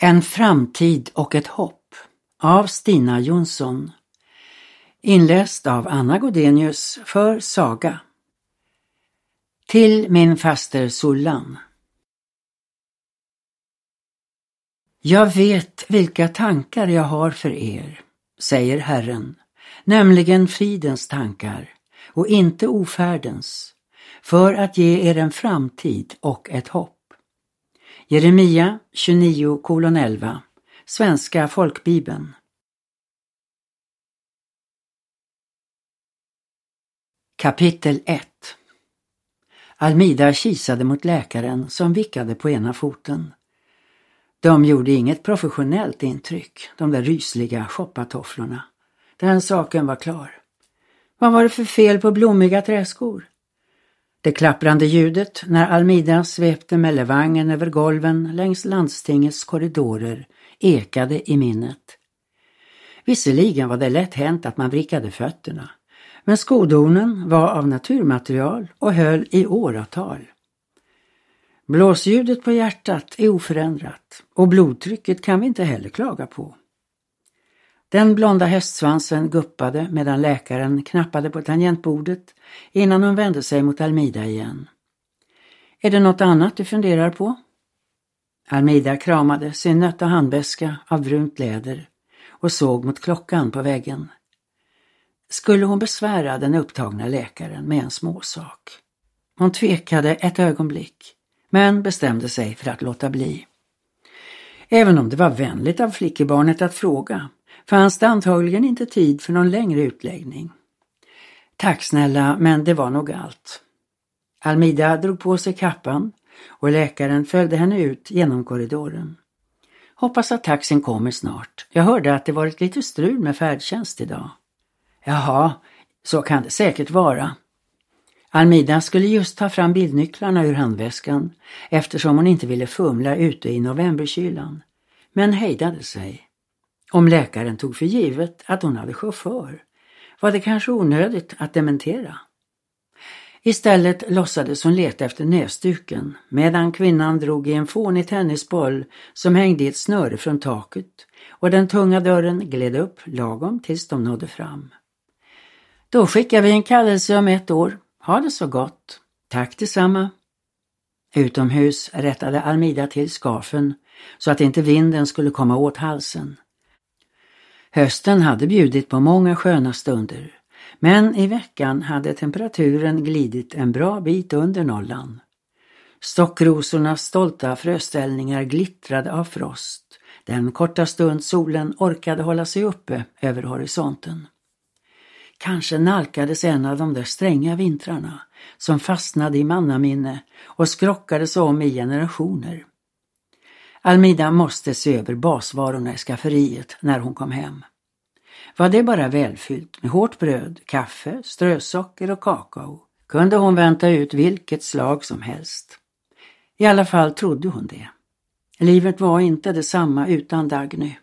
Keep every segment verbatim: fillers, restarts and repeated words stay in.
En framtid och ett hopp av Stina Jonsson. Inläst av Anna Godenius för Saga. Till min faster Sollan. Jag vet vilka tankar jag har för er, säger Herren, nämligen fridens tankar och inte ofärdens, för att ge er en framtid och ett hopp. Jeremia tjugonio kolon elva, Svenska folkbibeln. Kapitel ett. Almida kisade mot läkaren som vickade på ena foten. De gjorde inget professionellt intryck, de där rysliga shoppatofflorna. Den saken var klar. Vad var det för fel på blommiga träskor? Det klapprande ljudet när Almida svepte med levangen över golven längs landstingets korridorer ekade i minnet. Visserligen var det lätt hänt att man vrickade fötterna, men skodornen var av naturmaterial och höll i åratal. Blåsljudet på hjärtat är oförändrat och blodtrycket kan vi inte heller klaga på. Den blonda hästsvansen guppade medan läkaren knappade på tangentbordet innan hon vände sig mot Almida igen. Är det något annat du funderar på? Almida kramade sin nötta handväska av brunt läder och såg mot klockan på väggen. Skulle hon besvära den upptagna läkaren med en småsak? Hon tvekade ett ögonblick, men bestämde sig för att låta bli. Även om det var vänligt av flickebarnet att fråga, fanns det antagligen inte tid för någon längre utläggning. Tack snälla, men det var nog allt. Almida drog på sig kappan och läkaren följde henne ut genom korridoren. Hoppas att taxin kommer snart. Jag hörde att det varit lite strul med färdtjänst idag. Jaha, så kan det säkert vara. Almida skulle just ta fram bilnycklarna ur handväskan eftersom hon inte ville fumla ute i novemberkylan. Men hejdade sig. Om läkaren tog för givet att hon hade chaufför var det kanske onödigt att dementera. Istället låtsades hon leta efter näsduken medan kvinnan drog i en fånig tennisboll som hängde i ett snöre från taket och den tunga dörren gled upp lagom tills de nådde fram. Då skickar vi en kallelse om ett år. Ha det så gott. Tack detsamma. Utomhus rättade Almida till skafen så att inte vinden skulle komma åt halsen. Hösten hade bjudit på många sköna stunder, men i veckan hade temperaturen glidit en bra bit under nollan. Stockrosornas stolta fröställningar glittrade av frost, den korta stund solen orkade hålla sig uppe över horisonten. Kanske nalkades en av de där stränga vintrarna som fastnade i mannaminne och skrockades om i generationer. Almida måste se över basvarorna i skafferiet när hon kom hem. Var det bara välfyllt med hårt bröd, kaffe, strösocker och kakao kunde hon vänta ut vilket slag som helst. I alla fall trodde hon det. Livet var inte detsamma utan Dagny.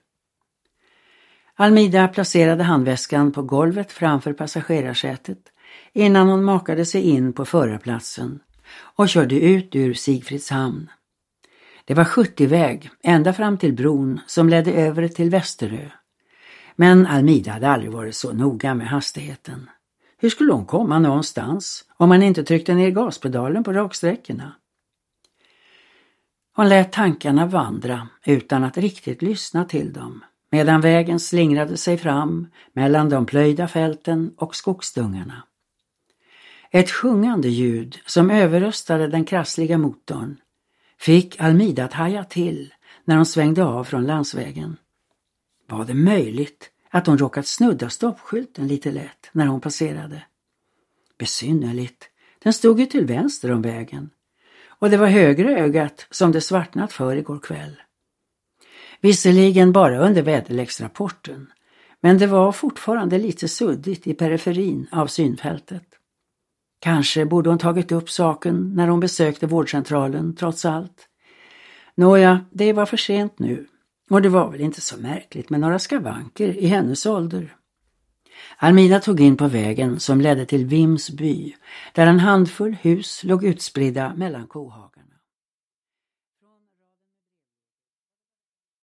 Almida placerade handväskan på golvet framför passagerarsätet innan hon makade sig in på förarplatsen och körde ut ur Sigfridshamn. Det var sjuttio-väg ända fram till bron som ledde över till Västerö. Men Almida hade aldrig varit så noga med hastigheten. Hur skulle hon komma någonstans om man inte tryckte ner gaspedalen på raksträckorna? Hon lät tankarna vandra utan att riktigt lyssna till dem, medan vägen slingrade sig fram mellan de plöjda fälten och skogsdungarna. Ett sjungande ljud som överröstade den krassliga motorn fick Almida att haja till när hon svängde av från landsvägen. Var det möjligt att hon råkat snudda stoppskylten lite lätt när hon passerade? Besynnerligt, den stod ju till vänster om vägen. Och det var högra ögat som det svartnat för igår kväll. Visserligen bara under väderleksrapporten, men det var fortfarande lite suddigt i periferin av synfältet. Kanske borde hon tagit upp saken när hon besökte vårdcentralen trots allt. Nåja, det var för sent nu. Och det var väl inte så märkligt med några skavanker i hennes ålder. Almida tog in på vägen som ledde till Vims by, där en handfull hus låg utspridda mellan kohagar.